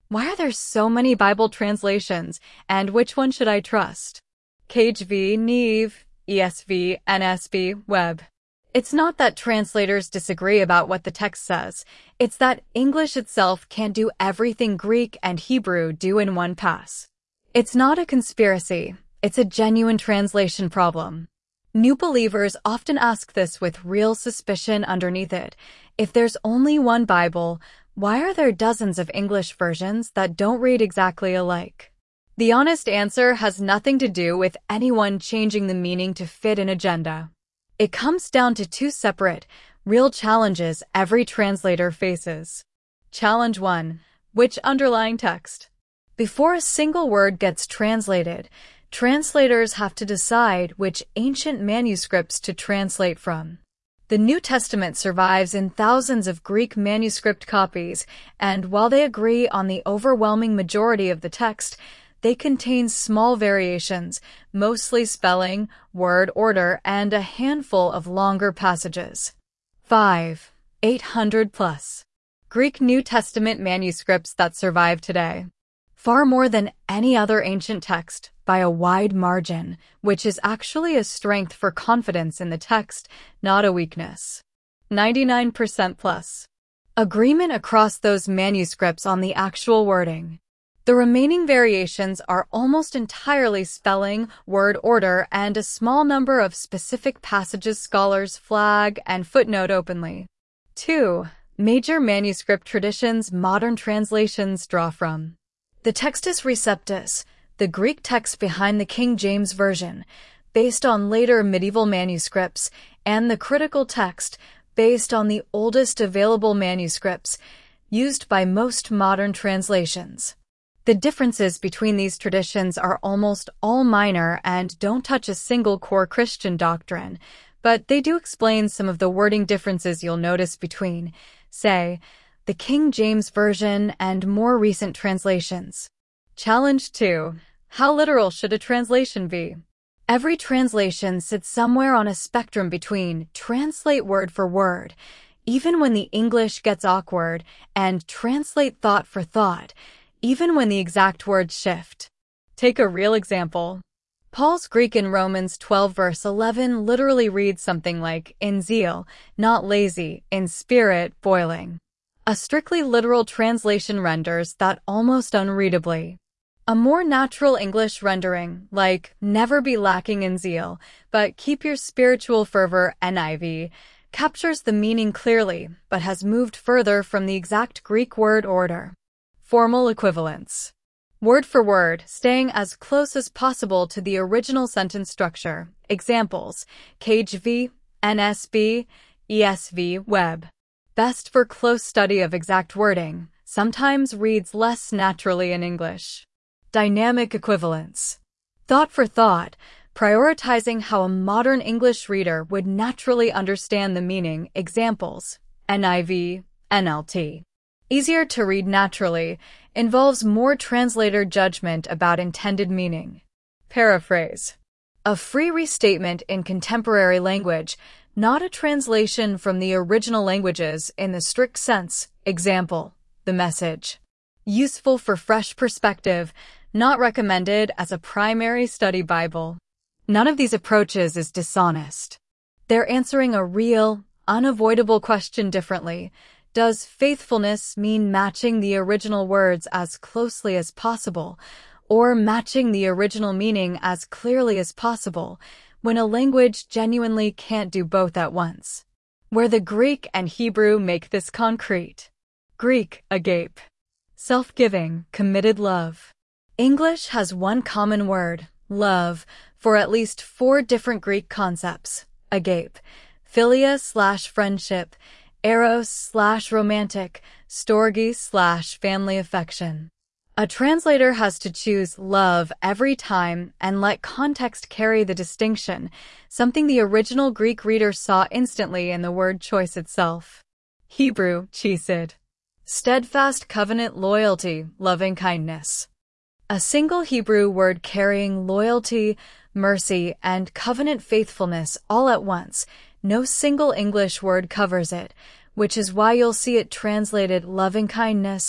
Why are there so many Bible translations, and which one should I trust? KJV, Neve, ESV, NSB, Web. It's not that translators disagree about what the text says. It's that English itself can't do everything Greek and Hebrew do in one pass. It's not a conspiracy. It's a genuine translation problem. New believers often ask this with real suspicion underneath it. If there's only one Bible, why are there dozens of English versions that don't read exactly alike? The honest answer has nothing to do with anyone changing the meaning to fit an agenda. It comes down to two separate, real challenges every translator faces. Challenge 1. Which underlying text? Before a single word gets translated, translators have to decide which ancient manuscripts to translate from. The New Testament survives in thousands of Greek manuscript copies, and while they agree on the overwhelming majority of the text, they contain small variations, mostly spelling, word order, and a handful of longer passages. 5. 800 plus. Greek New Testament manuscripts that survive today. Far more than any other ancient text, by a wide margin, which is actually a strength for confidence in the text, not a weakness. 99% plus. Agreement across those manuscripts on the actual wording. The remaining variations are almost entirely spelling, word order, and a small number of specific passages scholars flag and footnote openly. 2. Major manuscript traditions modern translations draw from. The Textus Receptus, the Greek text behind the King James Version, based on later medieval manuscripts, and the critical text, based on the oldest available manuscripts, used by most modern translations. The differences between these traditions are almost all minor and don't touch a single core Christian doctrine, but they do explain some of the wording differences you'll notice between, say, the King James Version and more recent translations. Challenge 2. How literal should a translation be? Every translation sits somewhere on a spectrum between translate word for word, even when the English gets awkward, and translate thought for thought, even when the exact words shift. Take a real example. Paul's Greek in Romans 12 verse 11 literally reads something like, in zeal, not lazy, in spirit, boiling. A strictly literal translation renders that almost unreadably. A more natural English rendering, like, never be lacking in zeal, but keep your spiritual fervor, NIV, captures the meaning clearly, but has moved further from the exact Greek word order. Formal equivalence. Word for word, staying as close as possible to the original sentence structure. Examples: KJV, NSB, ESV, Web. Best for close study of exact wording, sometimes reads less naturally in English. Dynamic equivalence. Thought for thought, prioritizing how a modern English reader would naturally understand the meaning. Examples: NIV, NLT. Easier to read naturally, involves more translator judgment about intended meaning. Paraphrase. A free restatement in contemporary language, not a translation from the original languages in the strict sense. Example: The Message. Useful for fresh perspective, not recommended as a primary study Bible. None of these approaches is dishonest. They're answering a real, unavoidable question differently. Does faithfulness mean matching the original words as closely as possible, or matching the original meaning as clearly as possible, when a language genuinely can't do both at once? Where the Greek and Hebrew make this concrete. Greek, agape. Self-giving, committed love. English has one common word, love, for at least 4 different Greek concepts. Agape, philia/friendship, eros/romantic, storge/family affection. A translator has to choose love every time and let context carry the distinction, something the original Greek reader saw instantly in the word choice itself. Hebrew, chesed. Steadfast covenant loyalty, loving kindness. A single Hebrew word carrying loyalty, mercy, and covenant faithfulness all at once. No single English word covers it, which is why you'll see it translated loving kindness,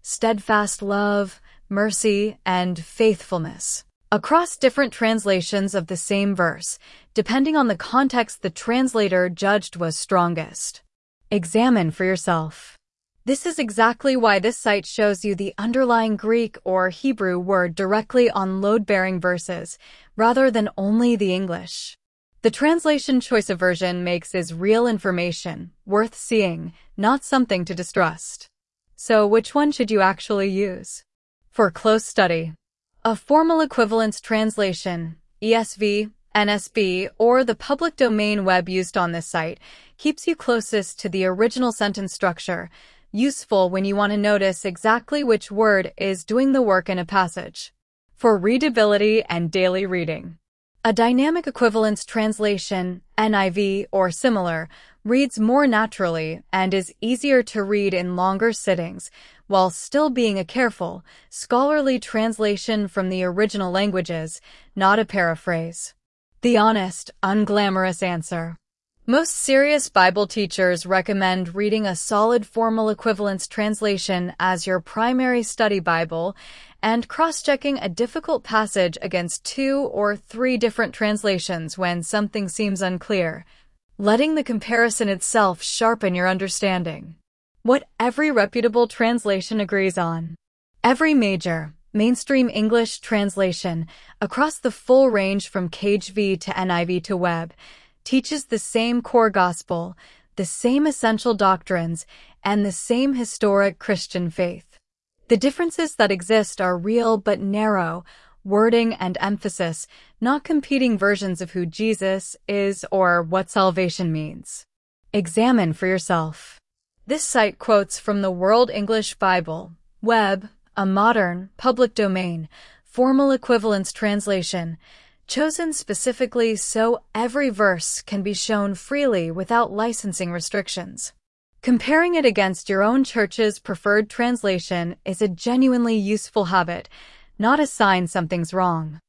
steadfast love, mercy, and faithfulness across different translations of the same verse, depending on the context the translator judged was strongest. Examine for yourself. This is exactly why this site shows you the underlying Greek or Hebrew word directly on load-bearing verses, rather than only the English. The translation choice of version makes is real information, worth seeing, not something to distrust. So which one should you actually use? For close study, a formal equivalence translation, ESV, NSB, or the public domain web used on this site keeps you closest to the original sentence structure, useful when you want to notice exactly which word is doing the work in a passage. For readability and daily reading, a dynamic equivalence translation, NIV or similar, reads more naturally and is easier to read in longer sittings, while still being a careful, scholarly translation from the original languages, not a paraphrase. The honest, unglamorous answer. Most serious Bible teachers recommend reading a solid formal equivalence translation as your primary study Bible and cross-checking a difficult passage against 2 or 3 different translations when something seems unclear, letting the comparison itself sharpen your understanding. What every reputable translation agrees on. Every major, mainstream English translation, across the full range from KJV to NIV to Web, teaches the same core gospel, the same essential doctrines, and the same historic Christian faith. The differences that exist are real but narrow, wording and emphasis, not competing versions of who Jesus is or what salvation means. Examine for yourself. This site quotes from the World English Bible, Web, a modern, public domain, formal equivalence translation, chosen specifically so every verse can be shown freely without licensing restrictions. Comparing it against your own church's preferred translation is a genuinely useful habit, not a sign something's wrong.